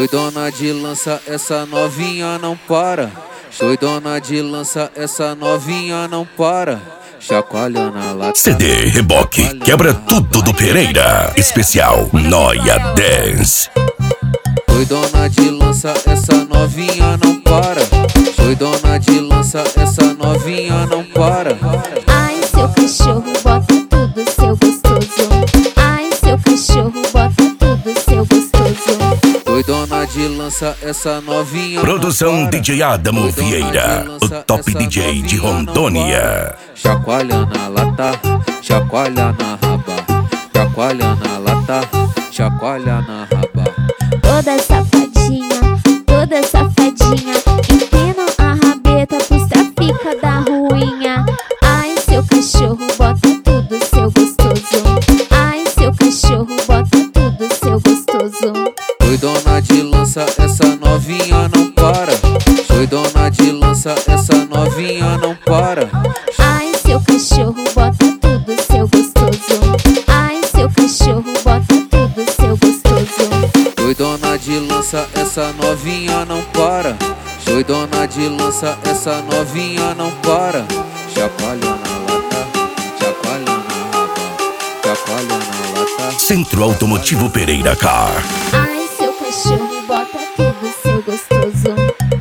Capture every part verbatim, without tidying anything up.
Doidona de lança, essa novinha não para. Doidona de lança, essa novinha não para. Chacoalha na lata. C D Reboque quebra tudo do Pereira. Especial Noia Dance. Doidona de lança, essa novinha não para. Doidona de lança, essa novinha não para. Ai, seu cachorro bota tudo, seu gostoso. Ai, seu cachorro bota tudo, seu gostoso. Doidona de lança, essa novinha Produção não para. D J Adamo Vieira, o top D J de Rondônia. Chacoalha na lata, chacoalha na raba. Chacoalha na lata, chacoalha na raba. Toda safadinha, toda safadinha, empina a rabeta pros trafica da ruinha. Ai, seu cachorro bota tudo, seu gostoso. Ai, seu cachorro bota tudo, seu gostoso. Doidona de lança, essa novinha não para. Doidona de lança, essa novinha não para. Ai, seu cachorro bota tudo, seu gostoso. Ai, seu cachorro bota tudo, seu gostoso. Doidona de lança, essa novinha não para. Doidona de lança, essa novinha não para. Chacoalha na lata, chacoalha na raba. Chacoalha na lata. Centro Automotivo Pereira Car. Ai, seu cachorro bota tudo, seu gostoso.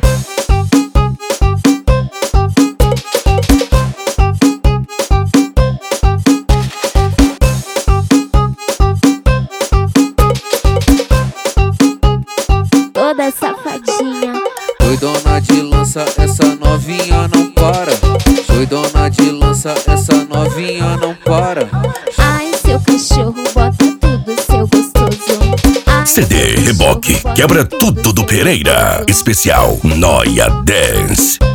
Toda safadinha. Doidona de lança, essa novinha não para. Doidona de lança, essa novinha não para. Ai, seu cachorro bota tudo, seu gostoso. Ai, C D Reboque quebra tudo do Pereira. Especial Noia Dance.